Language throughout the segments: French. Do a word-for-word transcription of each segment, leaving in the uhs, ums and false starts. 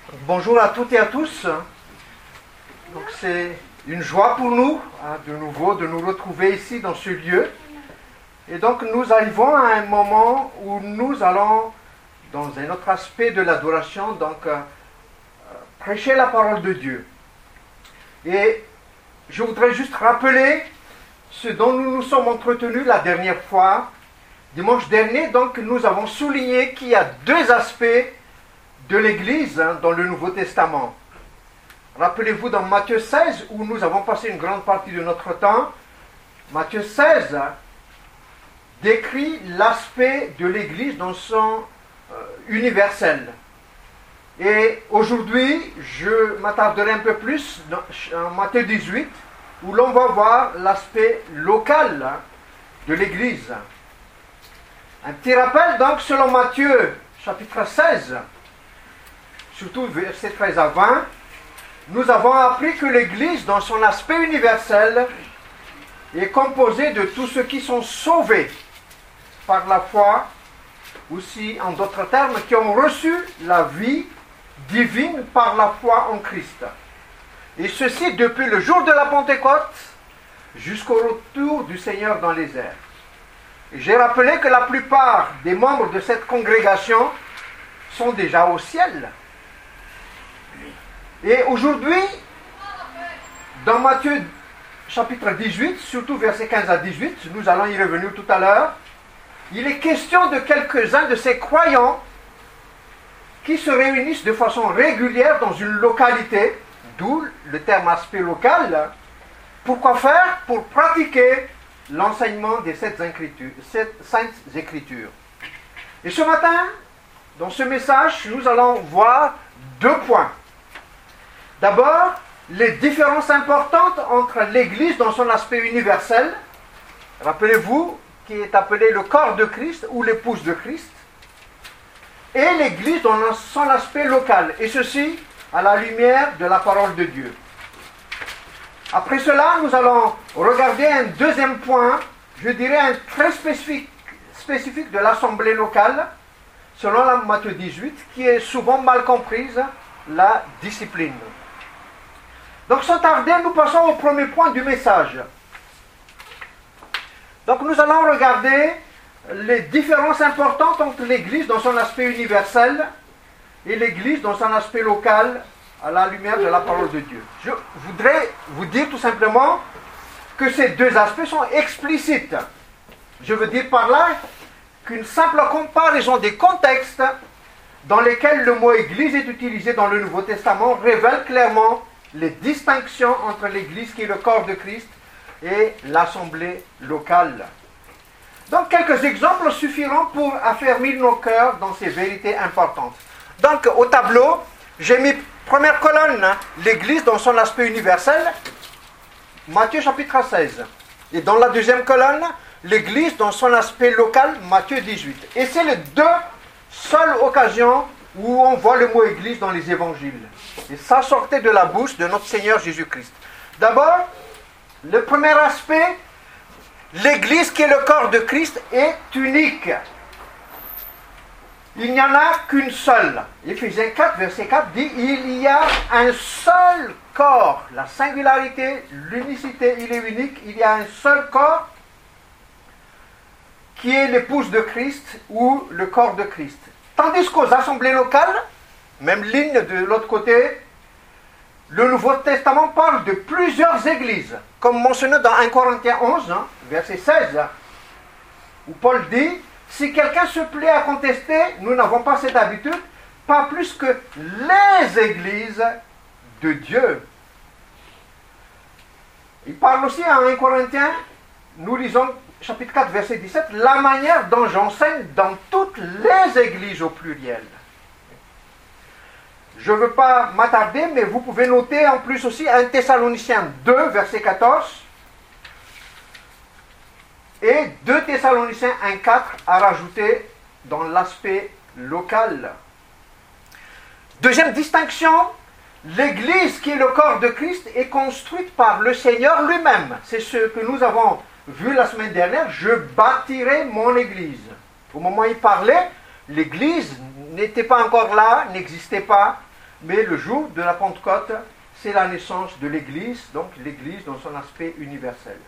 Bonjour à toutes et à tous. Donc c'est une joie pour nous, hein, de nouveau, de nous retrouver ici dans ce lieu. Et donc nous arrivons à un moment où nous allons, dans un autre aspect de l'adoration, donc euh, prêcher la parole de Dieu. Et je voudrais juste rappeler ce dont nous nous sommes entretenus la dernière fois. Dimanche dernier, donc, nous avons souligné qu'il y a deux aspects de l'Église hein, dans le Nouveau Testament. Rappelez-vous dans Matthieu seize, où nous avons passé une grande partie de notre temps, Matthieu seize hein, décrit l'aspect de l'Église dans son euh, universel. Et aujourd'hui, je m'attarderai un peu plus dans, en Matthieu dix-huit, où l'on va voir l'aspect local hein, de l'Église. Un petit rappel, donc, selon Matthieu, chapitre seize, surtout versets treize à vingt, nous avons appris que l'Église, dans son aspect universel, est composée de tous ceux qui sont sauvés par la foi, aussi, en d'autres termes, qui ont reçu la vie divine par la foi en Christ. Et ceci depuis le jour de la Pentecôte jusqu'au retour du Seigneur dans les airs. J'ai rappelé que la plupart des membres de cette congrégation sont déjà au ciel. Et aujourd'hui, dans Matthieu chapitre dix-huit, surtout versets quinze à dix-huit, nous allons y revenir tout à l'heure, il est question de quelques-uns de ces croyants qui se réunissent de façon régulière dans une localité, d'où le terme aspect local. Pourquoi faire? Pour pratiquer l'enseignement des sept écritures, sept saintes écritures. Et ce matin, dans ce message, nous allons voir deux points. D'abord, les différences importantes entre l'Église dans son aspect universel, rappelez-vous, qui est appelé le corps de Christ ou l'épouse de Christ, et l'Église dans son aspect local, et ceci à la lumière de la parole de Dieu. Après cela, nous allons regarder un deuxième point, je dirais un très spécifique, spécifique de l'assemblée locale, selon la Matthieu dix-huit, qui est souvent mal comprise, la discipline. Donc sans tarder, nous passons au premier point du message. Donc nous allons regarder les différences importantes entre l'Église dans son aspect universel et l'Église dans son aspect local, à la lumière de la parole de Dieu. Je voudrais vous dire tout simplement que ces deux aspects sont explicites. Je veux dire par là qu'une simple comparaison des contextes dans lesquels le mot Église est utilisé dans le Nouveau Testament révèle clairement les distinctions entre l'Église qui est le corps de Christ et l'assemblée locale. Donc quelques exemples suffiront pour affermir nos cœurs dans ces vérités importantes. Donc au tableau, j'ai mis première colonne, hein, l'Église dans son aspect universel, Matthieu chapitre seize. Et dans la deuxième colonne, l'Église dans son aspect local, Matthieu dix-huit. Et c'est les deux seules occasions où on voit le mot Église dans les évangiles. Et ça sortait de la bouche de notre Seigneur Jésus-Christ. D'abord, le premier aspect, l'Église qui est le corps de Christ est unique. Il n'y en a qu'une seule. Éphésiens quatre, verset quatre dit, il y a un seul corps. La singularité, l'unicité, il est unique. Il y a un seul corps qui est l'épouse de Christ ou le corps de Christ. Tandis qu'aux assemblées locales, même ligne de l'autre côté, le Nouveau Testament parle de plusieurs églises. Comme mentionné dans un Corinthiens onze, hein, verset seize, où Paul dit, si quelqu'un se plaît à contester, nous n'avons pas cette habitude, pas plus que les églises de Dieu. Il parle aussi à un Corinthiens, nous lisons chapitre quatre, verset dix-sept, la manière dont j'enseigne dans toutes les églises au pluriel. Je ne veux pas m'attarder, mais vous pouvez noter en plus aussi un Thessaloniciens deux, verset quatorze, et deux Thessaloniciens un, quatre à rajouter dans l'aspect local. Deuxième distinction, l'Église qui est le corps de Christ est construite par le Seigneur lui-même. C'est ce que nous avons vu la semaine dernière, je bâtirai mon Église. Au moment où il parlait, l'Église n'était pas encore là, n'existait pas. mais le jour de la Pentecôte, c'est la naissance de l'Église, donc l'Église dans son aspect universel.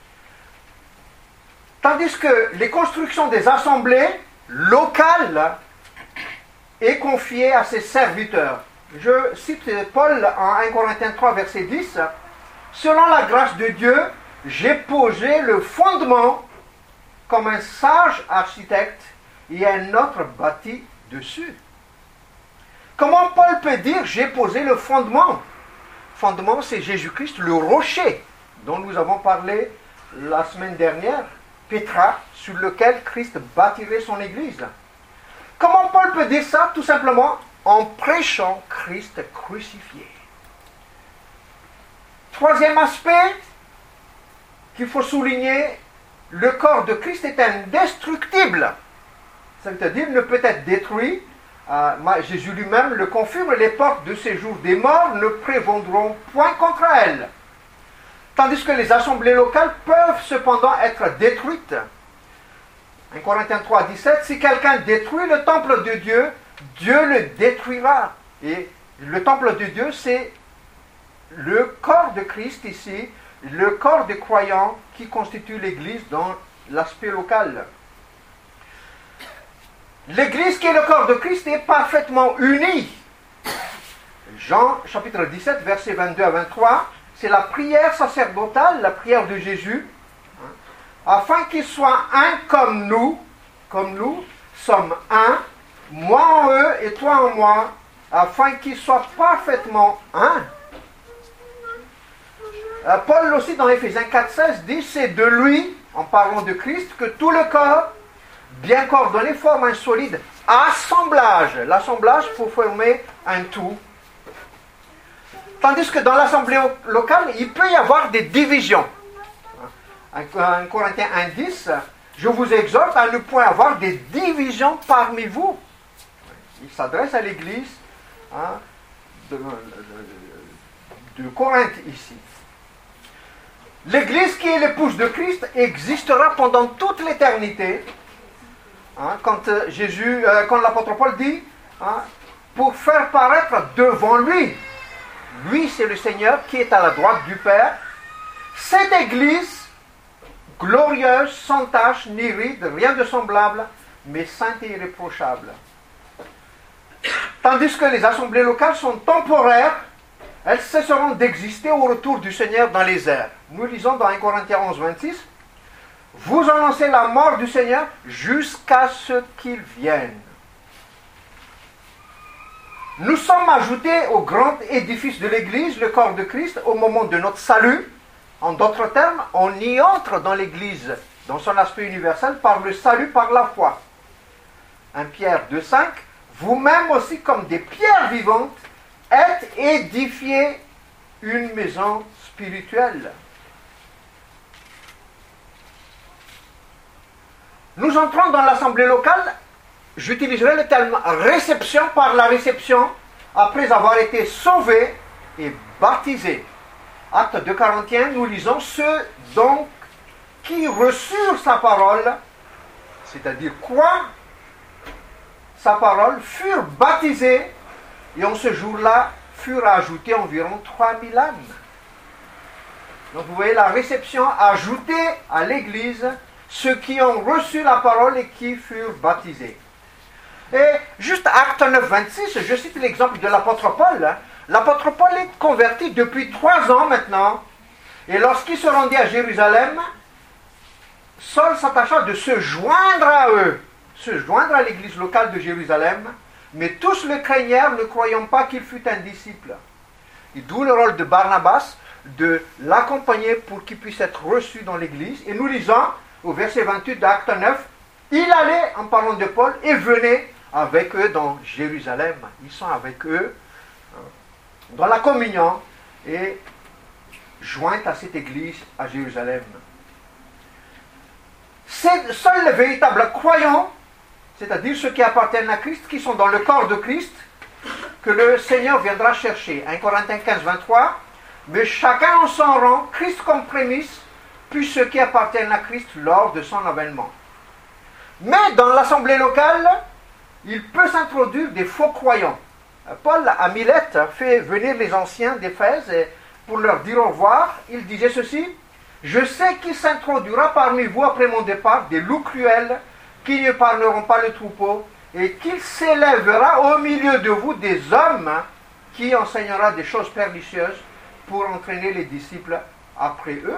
Tandis que les constructions des assemblées locales est confiée à ses serviteurs. Je cite Paul en un Corinthiens trois, verset dix. « Selon la grâce de Dieu, j'ai posé le fondement comme un sage architecte et un autre bâti dessus. » Comment Paul peut dire « j'ai posé le fondement » ? Fondement, c'est Jésus-Christ, le rocher dont nous avons parlé la semaine dernière, Pétra, sur lequel Christ bâtirait son Église. Comment Paul peut dire ça? Tout simplement en prêchant Christ crucifié. Troisième aspect qu'il faut souligner, le corps de Christ est indestructible. Ça veut dire ne peut être détruit. Euh, Jésus lui-même le confirme, les portes de séjour des morts ne prévaudront point contre elles. Tandis que les assemblées locales peuvent cependant être détruites. un Corinthiens trois, dix-sept, si quelqu'un détruit le temple de Dieu, Dieu le détruira. Et le temple de Dieu, c'est le corps de Christ ici, le corps des croyants qui constitue l'Église dans l'aspect local. L'Église qui est le corps de Christ est parfaitement unie. Jean chapitre dix-sept, versets vingt-deux à vingt-trois, c'est la prière sacerdotale, la prière de Jésus, hein, afin qu'il soit un comme nous, comme nous sommes un, moi en eux et toi en moi, afin qu'ils soient parfaitement un. Euh, Paul aussi dans Éphésiens quatre, seize dit, c'est de lui, en parlant de Christ, que tout le corps, bien coordonné, forme un solide assemblage. L'assemblage pour former un tout. Tandis que dans l'assemblée locale, il peut y avoir des divisions. un Corinthiens un, dix, je vous exhorte à ne point avoir des divisions parmi vous. Il s'adresse à l'église hein, de, de, de Corinthe ici. L'église qui est l'épouse de Christ existera pendant toute l'éternité. Hein, quand Jésus, euh, quand l'apôtre Paul dit, hein, pour faire paraître devant lui, lui c'est le Seigneur qui est à la droite du Père, cette église glorieuse, sans tache, ni ride, rien de semblable, mais sainte et irréprochable. Tandis que les assemblées locales sont temporaires, elles cesseront d'exister au retour du Seigneur dans les airs. Nous lisons dans un Corinthiens onze, vingt-six, « Vous annoncez la mort du Seigneur jusqu'à ce qu'il vienne. » Nous sommes ajoutés au grand édifice de l'Église, le corps de Christ, au moment de notre salut. En d'autres termes, on y entre dans l'Église, dans son aspect universel, par le salut, par la foi. un Pierre deux, cinq, « Vous-même aussi, comme des pierres vivantes, êtes édifiés une maison spirituelle. » Nous entrons dans l'assemblée locale, j'utiliserai le terme réception par la réception, après avoir été sauvés et baptisés. Acte deux Corinthiens, nous lisons ceux donc qui reçurent sa parole, c'est-à-dire quoi? Sa parole, furent baptisés, et en ce jour-là furent ajoutés environ trois mille âmes. Donc vous voyez la réception ajoutée à l'Église, ceux qui ont reçu la parole et qui furent baptisés. Et juste Acte neuf, vingt-six, je cite l'exemple de l'apôtre Paul. L'apôtre Paul est converti depuis trois ans maintenant, et lorsqu'il se rendit à Jérusalem, Saul s'attacha de se joindre à eux, se joindre à l'église locale de Jérusalem, mais tous le craignèrent, ne croyant pas qu'il fût un disciple. Et d'où le rôle de Barnabas, de l'accompagner pour qu'il puisse être reçu dans l'église. Et nous lisons au verset vingt-huit d'Acte neuf, il allait, en parlant de Paul, et venait avec eux dans Jérusalem. Ils sont avec eux dans la communion et joints à cette église à Jérusalem. C'est seuls les véritables croyants, c'est-à-dire ceux qui appartiennent à Christ, qui sont dans le corps de Christ, que le Seigneur viendra chercher. un Corinthiens quinze, vingt-trois, mais chacun en son rang, Christ comme prémisse, puis ceux qui appartiennent à Christ lors de son avènement. Mais dans l'assemblée locale, il peut s'introduire des faux croyants. Paul à Milette fait venir les anciens d'Éphèse pour leur dire au revoir. Il disait ceci: je sais qu'il s'introduira parmi vous après mon départ des loups cruels qui ne parleront pas le troupeau, et qu'il s'élèvera au milieu de vous des hommes qui enseignera des choses pernicieuses pour entraîner les disciples après eux.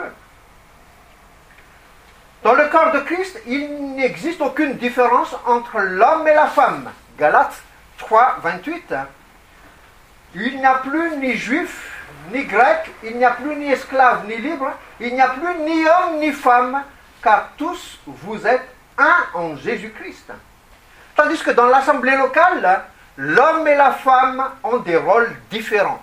Dans le corps de Christ, il n'existe aucune différence entre l'homme et la femme. Galates trois, vingt-huit. Il n'y a plus ni juif, ni grec, il n'y a plus ni esclave, ni libre, il n'y a plus ni homme, ni femme, car tous vous êtes un en Jésus-Christ. Tandis que dans l'assemblée locale, l'homme et la femme ont des rôles différents.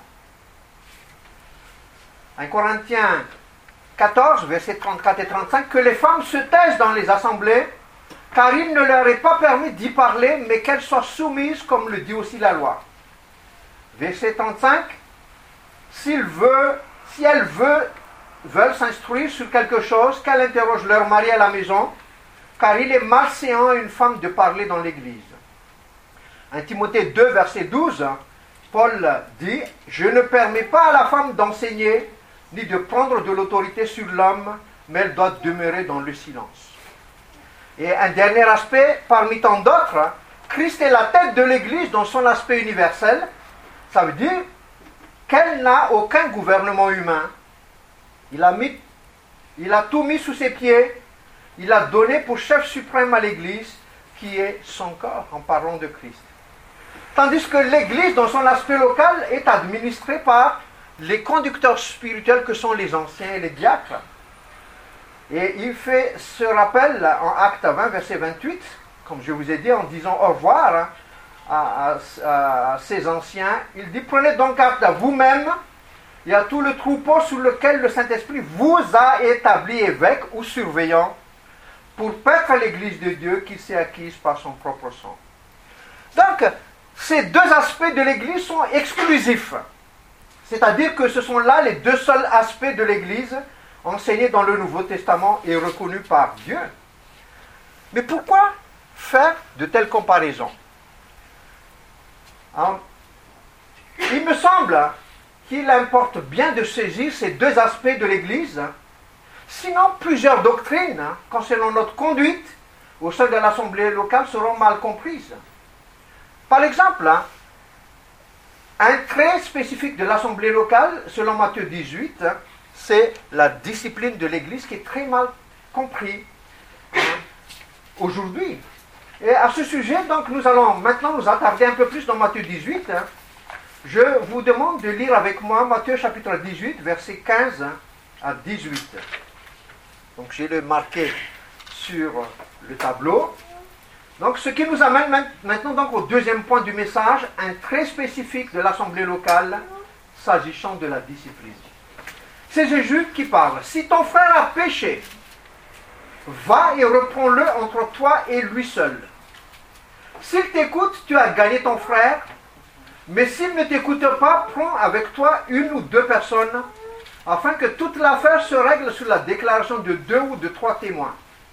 un Corinthiens quatorze, versets trente-quatre et trente-cinq, que les femmes se taisent dans les assemblées, car il ne leur est pas permis d'y parler, mais qu'elles soient soumises, comme le dit aussi la loi. Verset trente-cinq, s'il veut, si elles veulent, veulent s'instruire sur quelque chose, qu'elles interrogent leur mari à la maison, car il est malséant à une femme de parler dans l'église. un Timothée deux, verset douze, Paul dit, je ne permets pas à la femme d'enseigner, ni de prendre de l'autorité sur l'homme, mais elle doit demeurer dans le silence. Et un dernier aspect, parmi tant d'autres, Christ est la tête de l'Église dans son aspect universel. Ça veut dire qu'elle n'a aucun gouvernement humain. Il a, mis, il a tout mis sous ses pieds. Il a donné pour chef suprême à l'Église, qui est son corps, en parlant de Christ. Tandis que l'Église, dans son aspect local, est administrée par les conducteurs spirituels que sont les anciens et les diacres. Et il fait ce rappel en Acte vingt, verset vingt-huit, comme je vous ai dit, en disant au revoir à, à, à ces anciens. Il dit, prenez donc garde à vous-même et à tout le troupeau sur lequel le Saint-Esprit vous a établi évêque ou surveillant pour paître l'Église de Dieu qui s'est acquise par son propre sang. Donc, ces deux aspects de l'Église sont exclusifs. C'est-à-dire que ce sont là les deux seuls aspects de l'Église enseignés dans le Nouveau Testament et reconnus par Dieu. Mais pourquoi faire de telles comparaisons? Alors, il me semble qu'il importe bien de saisir ces deux aspects de l'Église, sinon plusieurs doctrines concernant notre conduite au sein de l'assemblée locale seront mal comprises. Par exemple, un trait spécifique de l'assemblée locale, selon Matthieu dix-huit, c'est la discipline de l'Église qui est très mal comprise aujourd'hui. Et à ce sujet, donc, nous allons maintenant nous attarder un peu plus dans Matthieu dix-huit. Je vous demande de lire avec moi Matthieu chapitre dix-huit, versets quinze à dix-huit. Donc, j'ai le marqué sur le tableau. Donc, ce qui nous amène maintenant donc au deuxième point du message, un trait spécifique de l'assemblée locale s'agissant de la discipline. C'est Jésus qui parle. Si ton frère a péché, va et reprends-le entre toi et lui seul. S'il t'écoute, tu as gagné ton frère, mais s'il ne t'écoute pas, prends avec toi une ou deux personnes, afin que toute l'affaire se règle sur la déclaration de deux ou de trois témoins.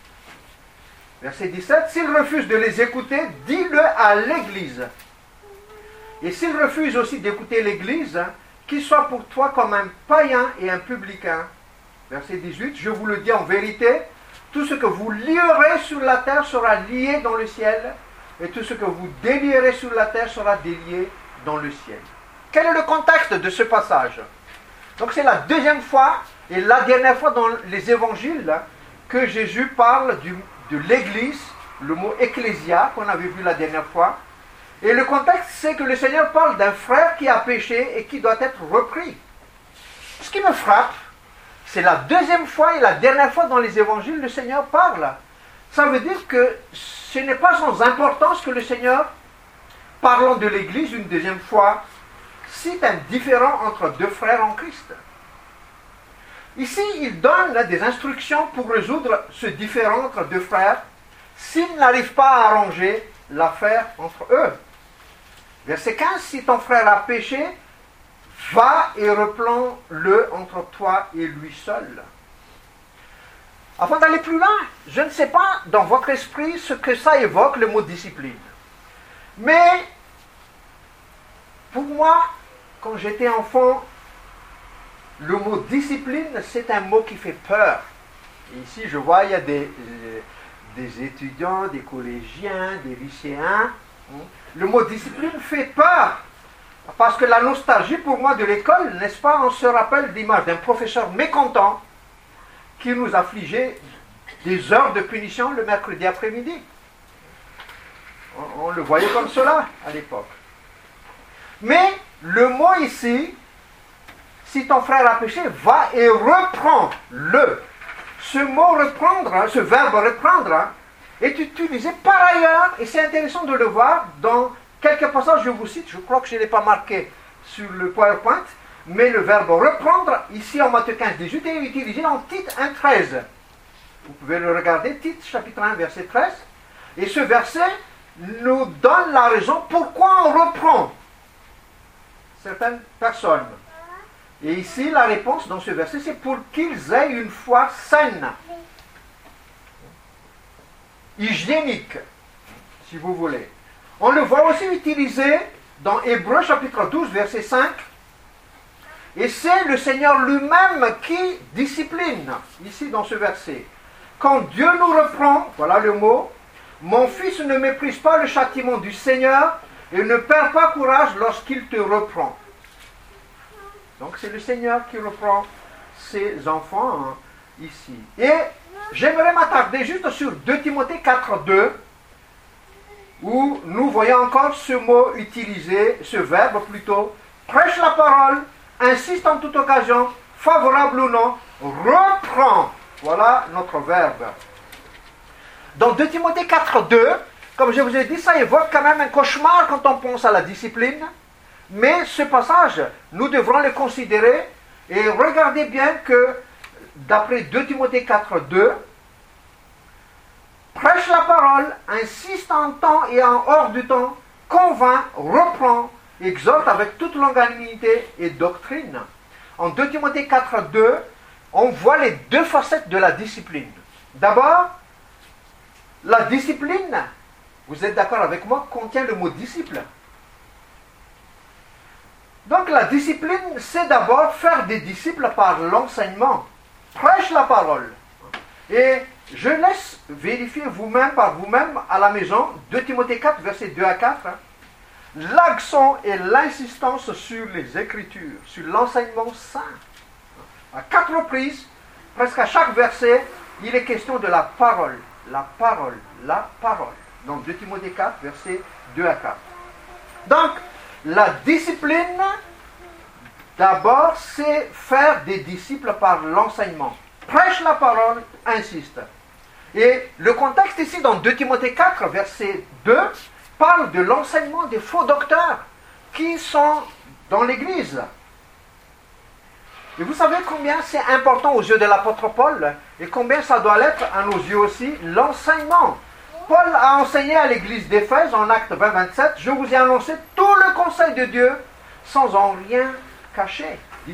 Verset dix-sept, s'il refuse de les écouter, dis-le à l'Église. Et s'il refuse aussi d'écouter l'Église, qu'il soit pour toi comme un païen et un publicain. Verset dix-huit, je vous le dis en vérité, tout ce que vous lierez sur la terre sera lié dans le ciel, et tout ce que vous délierez sur la terre sera délié dans le ciel. Quel est le contexte de ce passage? Donc c'est la deuxième fois et la dernière fois dans les évangiles que Jésus parle du de l'Église, le mot ecclésia qu'on avait vu la dernière fois. Et le contexte, c'est que le Seigneur parle d'un frère qui a péché et qui doit être repris. Ce qui me frappe, c'est la deuxième fois et la dernière fois dans les évangiles, le Seigneur parle. Ça veut dire que ce n'est pas sans importance que le Seigneur, parlant de l'Église une deuxième fois, cite un différend entre deux frères en Christ. Ici, il donne des instructions pour résoudre ce différend entre deux frères s'ils n'arrivent pas à arranger l'affaire entre eux. Verset quinze, si ton frère a péché, va et reprends-le entre toi et lui seul. Avant d'aller plus loin, je ne sais pas dans votre esprit ce que ça évoque, le mot discipline. Mais Pour moi, quand j'étais enfant, le mot discipline, c'est un mot qui fait peur. Et ici, je vois, il y a des, euh, des étudiants, des collégiens, des lycéens. Le mot discipline fait peur. Parce que la nostalgie, pour moi, de l'école, n'est-ce pas, on se rappelle l'image d'un professeur mécontent qui nous affligeait des heures de punition le mercredi après-midi. On, on le voyait comme cela à l'époque. Mais le mot ici, si ton frère a péché, va et reprend le. Ce mot reprendre, ce verbe reprendre, est utilisé par ailleurs, et c'est intéressant de le voir dans quelques passages, je vous cite, je crois que je ne l'ai pas marqué sur le PowerPoint, mais le verbe reprendre, ici en Matthieu quinze, dix-huit, est utilisé en Tite un, treize. Vous pouvez le regarder, Tite, chapitre un, verset treize. Et ce verset nous donne la raison pourquoi on reprend certaines personnes. Et ici, la réponse dans ce verset, c'est pour qu'ils aient une foi saine, hygiénique, si vous voulez. On le voit aussi utilisé dans Hébreux chapitre douze, verset cinq. Et c'est le Seigneur lui-même qui discipline, ici dans ce verset. Quand Dieu nous reprend, voilà le mot, « Mon fils ne méprise pas le châtiment du Seigneur et ne perd pas courage lorsqu'il te reprend. » Donc c'est le Seigneur qui reprend ses enfants hein, ici. Et j'aimerais m'attarder juste sur deux Timothée quatre, deux, où nous voyons encore ce mot utilisé, ce verbe plutôt, prêche la parole, insiste en toute occasion, favorable ou non, reprend. Voilà notre verbe. Dans deux Timothée quatre, deux, comme je vous ai dit, ça évoque quand même un cauchemar quand on pense à la discipline. Mais ce passage, nous devrons le considérer et regardez bien que, d'après deux Timothée quatre, deux, prêche la parole, insiste en temps et en hors du temps, convainc, reprend, exhorte avec toute longanimité et doctrine. En deux Timothée quatre, deux, on voit les deux facettes de la discipline. D'abord, la discipline, vous êtes d'accord avec moi, contient le mot disciple. Donc la discipline, c'est d'abord faire des disciples par l'enseignement. Prêche la parole. Et je laisse vérifier vous-même par vous-même à la maison, deux Timothée quatre, versets deux à quatre, l'accent et l'insistance sur les Écritures, sur l'enseignement saint. À quatre reprises, presque à chaque verset, il est question de la parole. La parole, la parole. Donc deux Timothée quatre, versets deux à quatre. Donc, la discipline, d'abord, c'est faire des disciples par l'enseignement. Prêche la parole, insiste. Et le contexte ici, dans deux Timothée quatre, verset deux, parle de l'enseignement des faux docteurs qui sont dans l'Église. Et vous savez combien c'est important aux yeux de l'apôtre Paul et combien ça doit l'être à nos yeux aussi, l'enseignement. Paul a enseigné à l'église d'Éphèse en Actes vingt, vingt-sept, « Je vous ai annoncé tout le conseil de Dieu sans en rien cacher, dit-il. »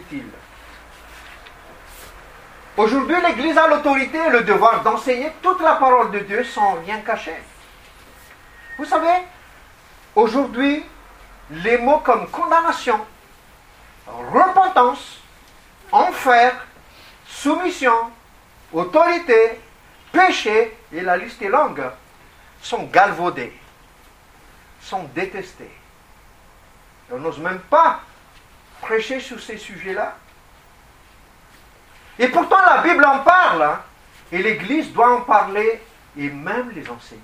Aujourd'hui, l'Église a l'autorité et le devoir d'enseigner toute la parole de Dieu sans rien cacher. Vous savez, aujourd'hui, les mots comme condamnation, repentance, enfer, soumission, autorité, péché, et la liste est longue, sont galvaudés, sont détestés. On n'ose même pas prêcher sur ces sujets-là. Et pourtant la Bible en parle, hein, et l'Église doit en parler et même les enseigner.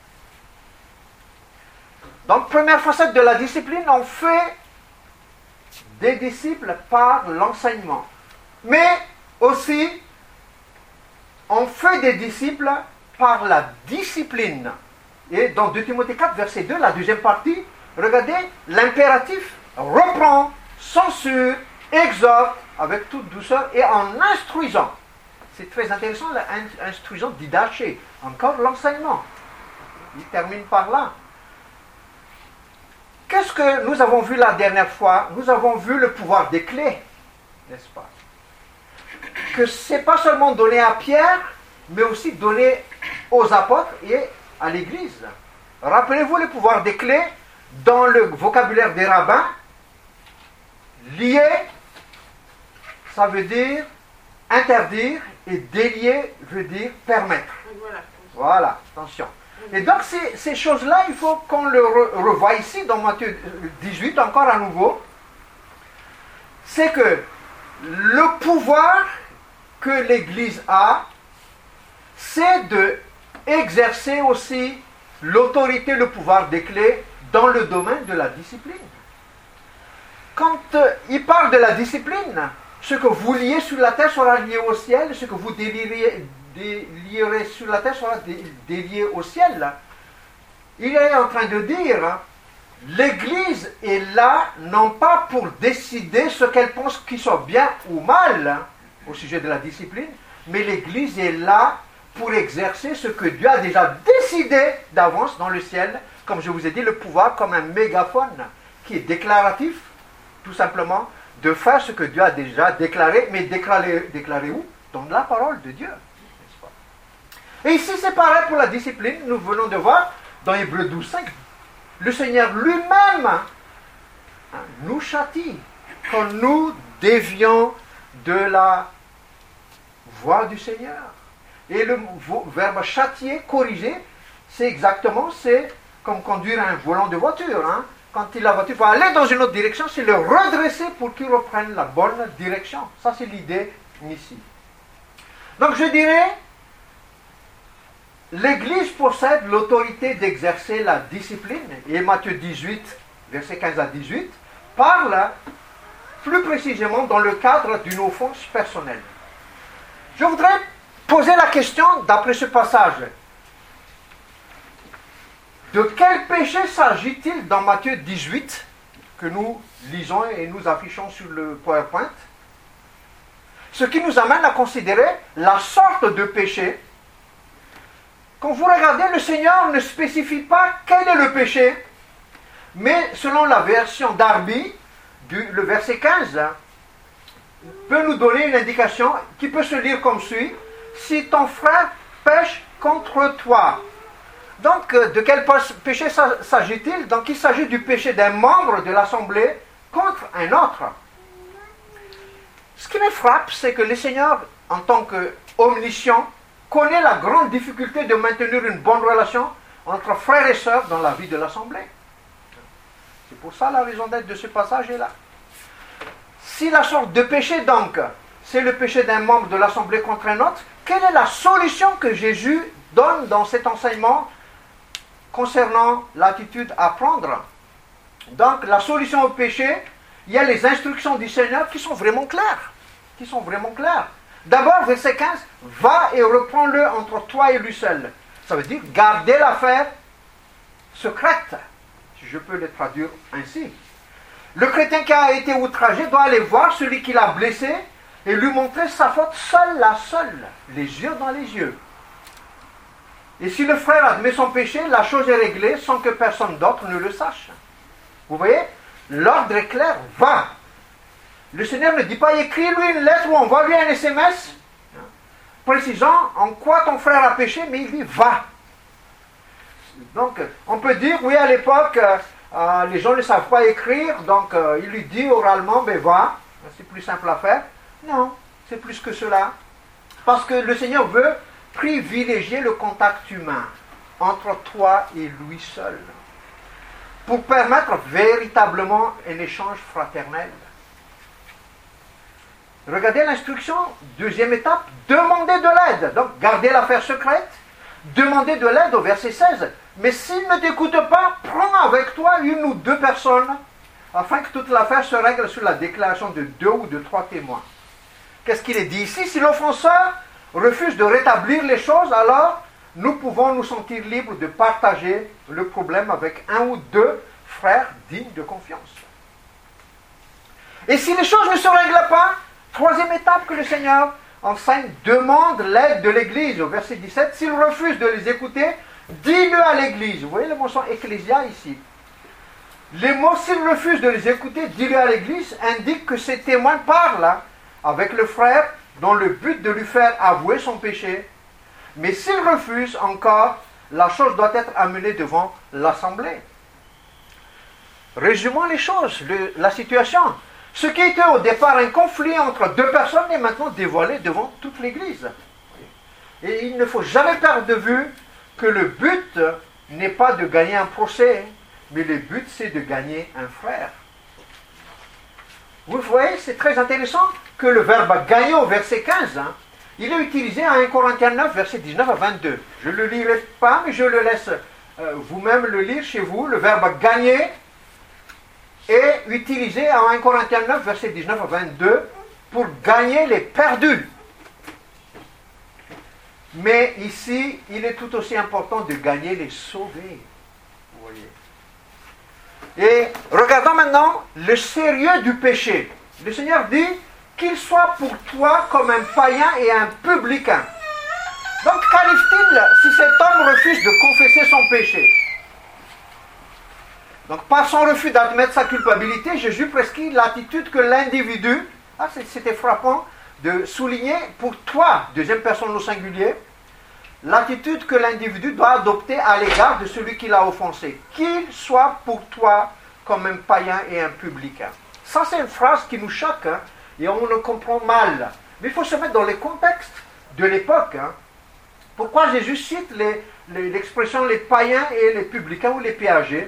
Donc, première facette de la discipline, on fait des disciples par l'enseignement. Mais aussi, on fait des disciples par la discipline. Et dans deux Timothée quatre, verset deux, la deuxième partie, regardez, l'impératif reprend, censure, exhorte avec toute douceur et en instruisant. C'est très intéressant, l'instruisant didaché, encore l'enseignement. Il termine par là. Qu'est-ce que nous avons vu la dernière fois? Nous avons vu le pouvoir des clés, n'est-ce pas? Que ce n'est pas seulement donné à Pierre, mais aussi donné aux apôtres et à l'Église. Rappelez-vous le pouvoir des clés dans le vocabulaire des rabbins. Lier, ça veut dire interdire, et délier veut dire permettre. Voilà. Voilà, attention. Et donc ces, ces choses-là, il faut qu'on le re- revoie ici dans Matthieu dix-huit, encore à nouveau. C'est que le pouvoir que l'Église a, c'est de exercer aussi l'autorité, le pouvoir des clés dans le domaine de la discipline. Quand euh, il parle de la discipline, ce que vous liez sur la terre sera lié au ciel, ce que vous délierez, délierez sur la terre sera dé, délié au ciel. Il est en train de dire, hein, l'Église est là, non pas pour décider ce qu'elle pense qui soit bien ou mal, hein, au sujet de la discipline, mais l'Église est là pour exercer ce que Dieu a déjà décidé d'avance dans le ciel, comme je vous ai dit, le pouvoir comme un mégaphone qui est déclaratif, tout simplement, de faire ce que Dieu a déjà déclaré, mais déclaré, déclaré où? Dans la parole de Dieu. N'est-ce pas? Et ici, c'est pareil pour la discipline. Nous venons de voir dans Hébreux douze, cinq, le Seigneur lui-même hein, nous châtie quand nous dévions de la voie du Seigneur. Et le verbe châtier, corriger, c'est exactement, c'est comme conduire un volant de voiture. Hein. Quand la voiture va aller dans une autre direction, c'est le redresser pour qu'il reprenne la bonne direction. Ça, c'est l'idée ici. Donc, je dirais, l'Église possède l'autorité d'exercer la discipline. Et Matthieu dix-huit, versets quinze à dix-huit, parle plus précisément dans le cadre d'une offense personnelle. Je voudrais poser la question, d'après ce passage, de quel péché s'agit-il dans Matthieu dix-huit, que nous lisons et nous affichons sur le PowerPoint? Ce qui nous amène à considérer la sorte de péché. Quand vous regardez, le Seigneur ne spécifie pas quel est le péché, mais selon la version Darby, du, le verset quinze, peut nous donner une indication qui peut se lire comme suit. Si ton frère pêche contre toi. Donc, de quel péché s'agit-il? Donc, il s'agit du péché d'un membre de l'Assemblée contre un autre. Ce qui me frappe, c'est que le Seigneur, en tant qu'omniscient, connaît la grande difficulté de maintenir une bonne relation entre frères et sœurs dans la vie de l'Assemblée. C'est pour ça la raison d'être de ce passage est là. Si la sorte de péché, donc, c'est le péché d'un membre de l'Assemblée contre un autre, quelle est la solution que Jésus donne dans cet enseignement concernant l'attitude à prendre? Donc, la solution au péché, il y a les instructions du Seigneur qui sont vraiment claires. Qui sont vraiment claires. D'abord, verset quinze, va et reprends-le entre toi et lui seul. Ça veut dire garder l'affaire secrète, si je peux le traduire ainsi. Le chrétien qui a été outragé doit aller voir celui qui l'a blessé et lui montrer sa faute seul, la seule, les yeux dans les yeux. Et si le frère admet son péché, la chose est réglée sans que personne d'autre ne le sache. Vous voyez, l'ordre est clair, va. Le Seigneur ne dit pas, écris-lui une lettre ou envoie-lui un S M S, précisant en quoi ton frère a péché, mais il dit, va. Donc, on peut dire, oui, à l'époque, euh, les gens ne savent pas écrire, donc euh, il lui dit oralement, ben va, c'est plus simple à faire. Non, c'est plus que cela. Parce que le Seigneur veut privilégier le contact humain entre toi et lui seul, pour permettre véritablement un échange fraternel. Regardez l'instruction, deuxième étape, demandez de l'aide. Donc, gardez l'affaire secrète, demandez de l'aide au verset seize. Mais s'il ne t'écoute pas, prends avec toi une ou deux personnes, afin que toute l'affaire se règle sur la déclaration de deux ou de trois témoins. Qu'est-ce qu'il est dit ici? Si l'offenseur refuse de rétablir les choses, alors nous pouvons nous sentir libres de partager le problème avec un ou deux frères dignes de confiance. Et si les choses ne se règlent pas, troisième étape que le Seigneur enseigne, demande l'aide de l'Église. Au verset dix-sept, s'il refuse de les écouter, dis-le à l'Église. Vous voyez le mot sont ecclésia ici. Les mots, s'il refuse de les écouter, dis-le à l'Église, indiquent que ces témoins parlent avec le frère dans le but de lui faire avouer son péché. Mais s'il refuse encore, la chose doit être amenée devant l'Assemblée. Résumons les choses, le, la situation. Ce qui était au départ un conflit entre deux personnes est maintenant dévoilé devant toute l'Église. Et il ne faut jamais perdre de vue que le but n'est pas de gagner un procès, mais le but c'est de gagner un frère. Vous voyez, c'est très intéressant que le verbe gagner au verset quinze, hein, il est utilisé à un Corinthiens neuf, verset dix-neuf à vingt-deux. Je ne le lirai pas, mais je le laisse euh, vous-même le lire chez vous. Le verbe gagner est utilisé à un Corinthiens neuf, verset dix-neuf à vingt-deux, pour gagner les perdus. Mais ici, il est tout aussi important de gagner les sauvés. Vous voyez. Et regardons maintenant le sérieux du péché. Le Seigneur dit qu'il soit pour toi comme un païen et un publicain. Donc qu'arrive-t-il si cet homme refuse de confesser son péché? Donc par son refus d'admettre sa culpabilité, Jésus prescrit l'attitude que l'individu, ah, c'était frappant de souligner pour toi, deuxième personne au singulier, l'attitude que l'individu doit adopter à l'égard de celui qui l'a offensé. Qu'il soit pour toi comme un païen et un publicain. Ça c'est une phrase qui nous choque, hein, et on le comprend mal. Mais il faut se mettre dans les contextes de l'époque. Hein. Pourquoi Jésus cite les, les, l'expression les païens et les publicains ou les péagers?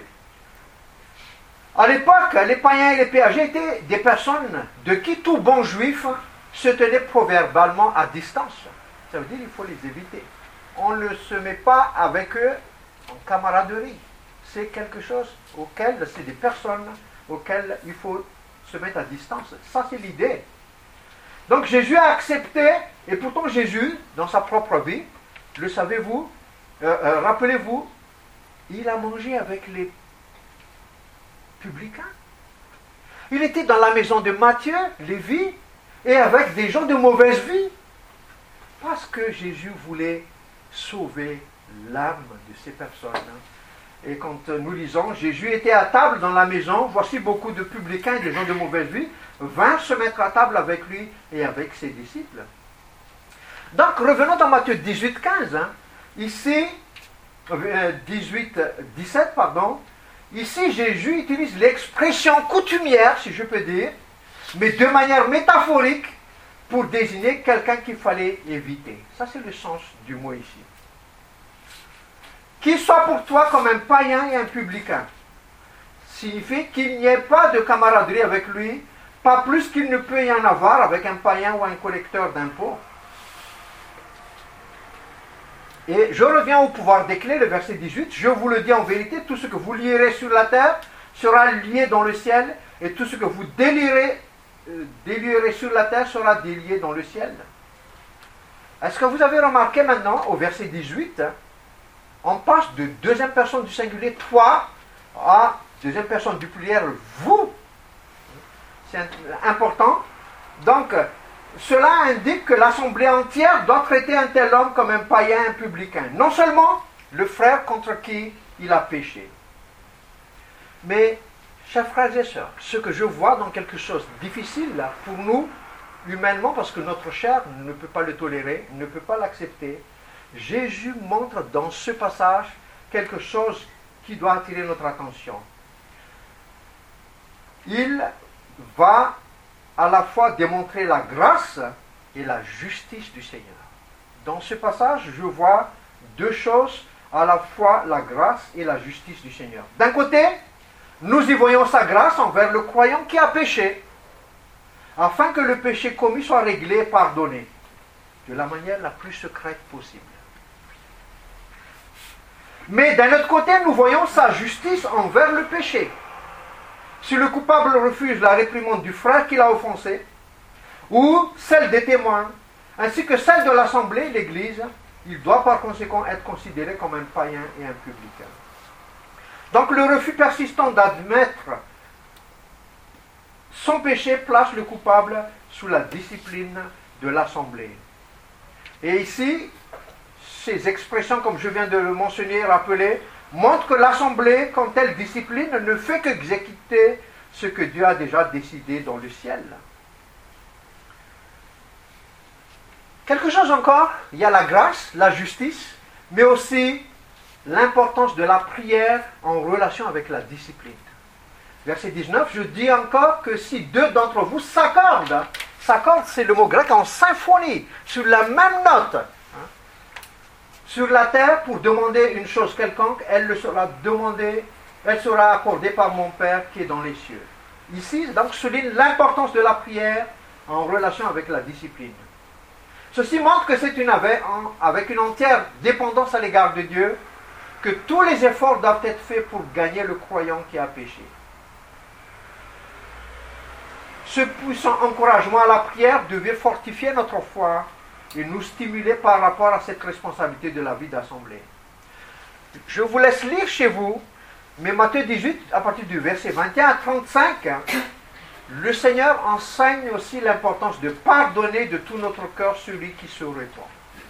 À l'époque, les païens et les péagers étaient des personnes de qui tout bon juif se tenait proverbalement à distance. Ça veut dire qu'il faut les éviter. On ne se met pas avec eux en camaraderie. C'est quelque chose auquel, c'est des personnes auxquelles il faut se mettre à distance. Ça, c'est l'idée. Donc Jésus a accepté, et pourtant Jésus, dans sa propre vie, le savez-vous, euh, euh, rappelez-vous, il a mangé avec les publicains. Il était dans la maison de Matthieu, Lévi, et avec des gens de mauvaise vie. Parce que Jésus voulait sauver l'âme de ces personnes. Et quand nous lisons, Jésus était à table dans la maison, voici beaucoup de publicains et de gens de mauvaise vie vinrent se mettre à table avec lui et avec ses disciples. Donc revenons dans Matthieu dix-huit, quinze. Hein. Ici, dix-huit, dix-sept, pardon. Ici, Jésus utilise l'expression coutumière, si je peux dire, mais de manière métaphorique, pour désigner quelqu'un qu'il fallait éviter. Ça, c'est le sens du mot ici. Qu'il soit pour toi comme un païen et un publicain, signifie qu'il n'y ait pas de camaraderie avec lui, pas plus qu'il ne peut y en avoir avec un païen ou un collecteur d'impôts. Et je reviens au pouvoir des clés, le verset dix-huit. Je vous le dis en vérité, tout ce que vous lierez sur la terre sera lié dans le ciel, et tout ce que vous délierez, euh, délierez sur la terre sera délié dans le ciel. Est-ce que vous avez remarqué maintenant, au verset dix-huit, on passe de deuxième personne du singulier, toi, à deuxième personne du pluriel, vous. C'est important. Donc, cela indique que l'assemblée entière doit traiter un tel homme comme un païen, un publicain. Non seulement le frère contre qui il a péché. Mais, chers frères et sœurs, ce que je vois dans quelque chose de difficile là, pour nous, humainement, parce que notre chair ne peut pas le tolérer, ne peut pas l'accepter, Jésus montre dans ce passage quelque chose qui doit attirer notre attention. Il va à la fois démontrer la grâce et la justice du Seigneur. Dans ce passage, je vois deux choses, à la fois la grâce et la justice du Seigneur. D'un côté, nous y voyons sa grâce envers le croyant qui a péché, afin que le péché commis soit réglé et pardonné, de la manière la plus secrète possible. Mais d'un autre côté, nous voyons sa justice envers le péché. Si le coupable refuse la réprimande du frère qui l'a offensé, ou celle des témoins, ainsi que celle de l'assemblée, l'Église, il doit par conséquent être considéré comme un païen et un publicain. Donc le refus persistant d'admettre son péché place le coupable sous la discipline de l'assemblée. Et ici, ces expressions, comme je viens de le mentionner et rappeler, montrent que l'assemblée, quand elle discipline, ne fait qu'exécuter ce que Dieu a déjà décidé dans le ciel. Quelque chose encore, il y a la grâce, la justice, mais aussi l'importance de la prière en relation avec la discipline. verset dix-neuf, je dis encore que si deux d'entre vous s'accordent, s'accordent, c'est le mot grec en symphonie, sur la même note, hein, sur la terre pour demander une chose quelconque, elle le sera demandée, elle sera accordée par mon Père qui est dans les cieux. Ici, donc, souligne l'importance de la prière en relation avec la discipline. Ceci montre que c'est une avec une entière dépendance à l'égard de Dieu que tous les efforts doivent être faits pour gagner le croyant qui a péché. Ce puissant encouragement à la prière devait fortifier notre foi et nous stimuler par rapport à cette responsabilité de la vie d'assemblée. Je vous laisse lire chez vous, mais Matthieu dix-huit, à partir du verset vingt et un à trente-cinq, le Seigneur enseigne aussi l'importance de pardonner de tout notre cœur celui qui se répand.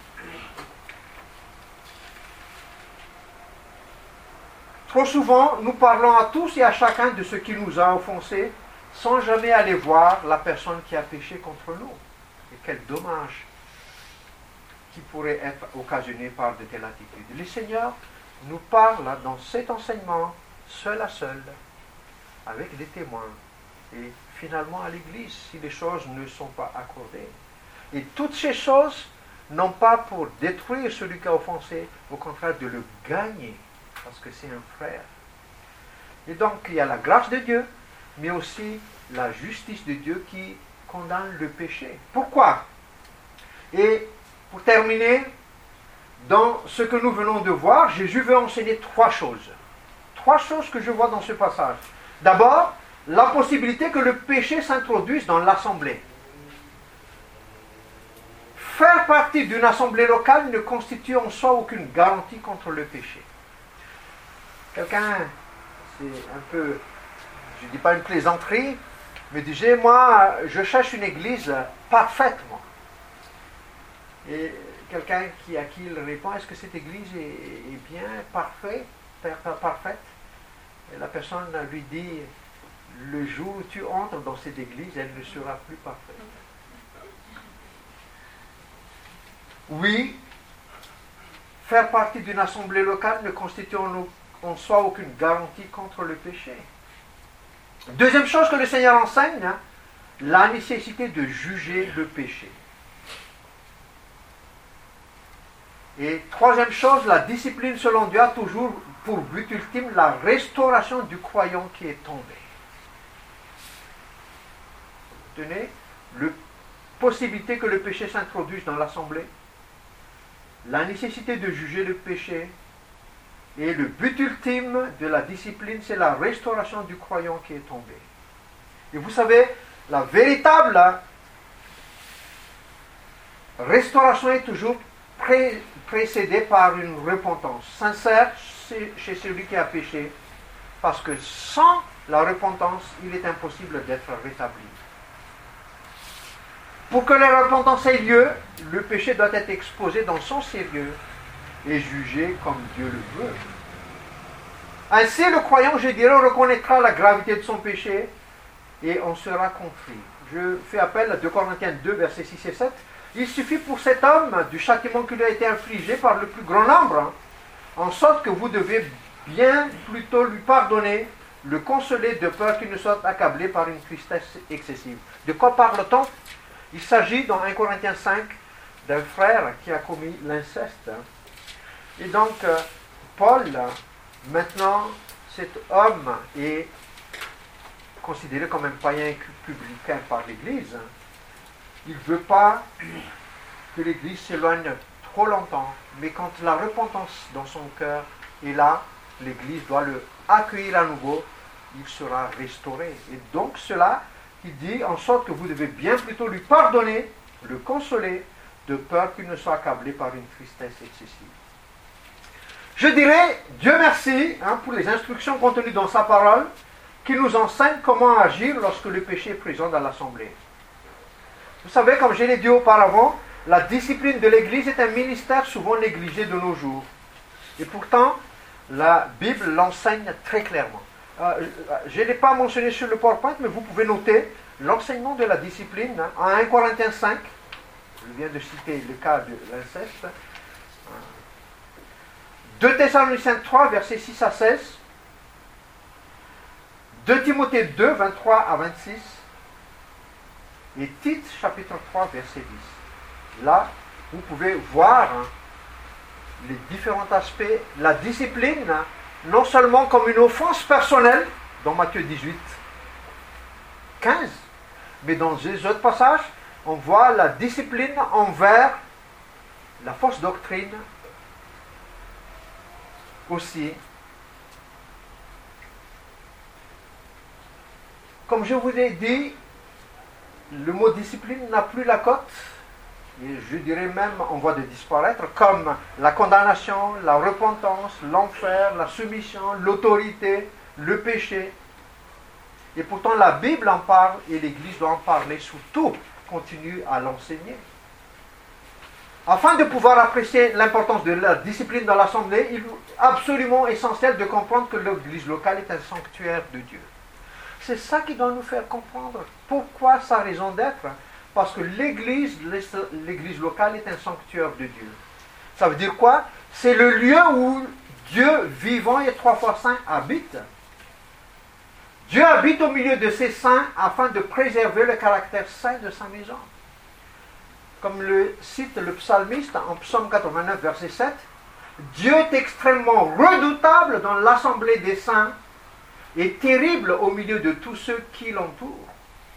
Trop souvent, nous parlons à tous et à chacun de ce qui nous a offensés, sans jamais aller voir la personne qui a péché contre nous. Et quel dommage qui pourrait être occasionné par de telles attitudes. Le Seigneur nous parle dans cet enseignement, seul à seul, avec des témoins, et finalement à l'Église, si les choses ne sont pas accordées. Et toutes ces choses, non pas pour détruire celui qui a offensé, au contraire de le gagner, parce que c'est un frère. Et donc, il y a la grâce de Dieu, mais aussi la justice de Dieu qui condamne le péché. Pourquoi? Et pour terminer, dans ce que nous venons de voir, Jésus veut enseigner trois choses. Trois choses que je vois dans ce passage. D'abord, la possibilité que le péché s'introduise dans l'assemblée. Faire partie d'une assemblée locale ne constitue en soi aucune garantie contre le péché. Quelqu'un, c'est un peu, je ne dis pas une plaisanterie, me disait, moi, je cherche une église parfaite, moi. Et quelqu'un qui, à qui il répond, est-ce que cette église est, est bien parfaite, parfaite? Et la personne lui dit, le jour où tu entres dans cette église, elle ne sera plus parfaite. Oui, faire partie d'une assemblée locale ne constitue en, en soi aucune garantie contre le péché. Deuxième chose que le Seigneur enseigne, hein, la nécessité de juger le péché. Et troisième chose, la discipline selon Dieu a toujours pour but ultime la restauration du croyant qui est tombé. Tenez, la possibilité que le péché s'introduise dans l'assemblée, la nécessité de juger le péché, et le but ultime de la discipline, c'est la restauration du croyant qui est tombé. Et vous savez, la véritable restauration est toujours pré- précédée par une repentance sincère chez celui qui a péché, parce que sans la repentance, il est impossible d'être rétabli. Pour que la repentance ait lieu, le péché doit être exposé dans son sérieux et jugé comme Dieu le veut. Ainsi, le croyant, je dirais, reconnaîtra la gravité de son péché et on sera contrit. Je fais appel à deux Corinthiens deux, versets six et sept. Il suffit pour cet homme du châtiment qui lui a été infligé par le plus grand nombre, hein, en sorte que vous devez bien plutôt lui pardonner, le consoler de peur qu'il ne soit accablé par une tristesse excessive. De quoi parle-t-on? Il s'agit dans un Corinthiens cinq d'un frère qui a commis l'inceste. Et donc, euh, Paul, maintenant, cet homme est considéré comme un païen publicain par l'Église. Il ne veut pas que l'Église s'éloigne trop longtemps, mais quand la repentance dans son cœur est là, l'Église doit le accueillir à nouveau, il sera restauré. Et donc cela, il dit en sorte que vous devez bien plutôt lui pardonner, le consoler, de peur qu'il ne soit accablé par une tristesse excessive. Je dirais, Dieu merci hein, pour les instructions contenues dans sa parole, qui nous enseignent comment agir lorsque le péché est présent dans l'assemblée. Vous savez, comme je l'ai dit auparavant, la discipline de l'Église est un ministère souvent négligé de nos jours. Et pourtant, la Bible l'enseigne très clairement. Euh, je ne l'ai pas mentionné sur le PowerPoint, mais vous pouvez noter l'enseignement de la discipline hein, en un Corinthiens cinq. Je viens de citer le cas de l'inceste. deux Thessaloniciens trois, versets six à seize. deux Timothée deux, vingt-trois à vingt-six. Et Tite, chapitre trois, verset dix. Là, vous pouvez voir hein, les différents aspects. La discipline, hein, non seulement comme une offense personnelle, dans Matthieu dix-huit, quinze, mais dans les autres passages, on voit la discipline envers la fausse doctrine aussi. Comme je vous l'ai dit, le mot discipline n'a plus la cote, et je dirais même en voie de disparaître, comme la condamnation, la repentance, l'enfer, la soumission, l'autorité, le péché. Et pourtant la Bible en parle et l'Église doit en parler, surtout continue à l'enseigner. Afin de pouvoir apprécier l'importance de la discipline dans l'Assemblée, il est absolument essentiel de comprendre que l'Église locale est un sanctuaire de Dieu. C'est ça qui doit nous faire comprendre pourquoi sa raison d'être. Parce que l'Église, l'Église locale est un sanctuaire de Dieu. Ça veut dire quoi? C'est le lieu où Dieu vivant et trois fois saint habite. Dieu habite au milieu de ses saints afin de préserver le caractère saint de sa maison. Comme le cite le psalmiste en psaume quatre-vingt-neuf, verset sept, Dieu est extrêmement redoutable dans l'assemblée des saints et terrible au milieu de tous ceux qui l'entourent.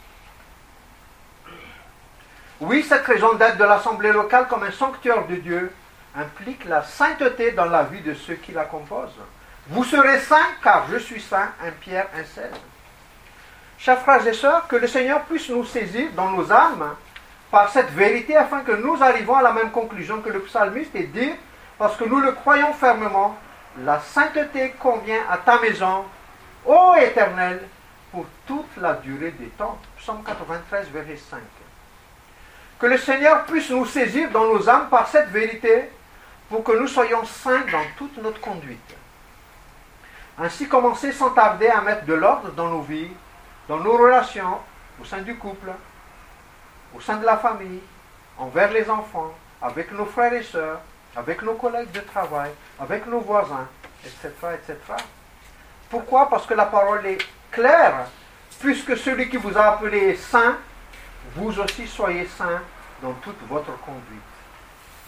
Oui, cette raison d'être de l'assemblée locale comme un sanctuaire de Dieu implique la sainteté dans la vie de ceux qui la composent. Vous serez saints car je suis saint, un Pierre, un seize. Chers frères et sœurs, que le Seigneur puisse nous saisir dans nos âmes par cette vérité afin que nous arrivions à la même conclusion que le psalmiste et dire, parce que nous le croyons fermement, la sainteté convient à ta maison, ô Éternel, pour toute la durée des temps. Psaume quatre-vingt-treize, verset cinq. Que le Seigneur puisse nous saisir dans nos âmes par cette vérité pour que nous soyons saints dans toute notre conduite. Ainsi commencer sans tarder à mettre de l'ordre dans nos vies, dans nos relations, au sein du couple, au sein de la famille, envers les enfants, avec nos frères et sœurs, avec nos collègues de travail, avec nos voisins, et cetera, et cetera. Pourquoi? Parce que la parole est claire. Puisque celui qui vous a appelé est saint, vous aussi soyez saints dans toute votre conduite.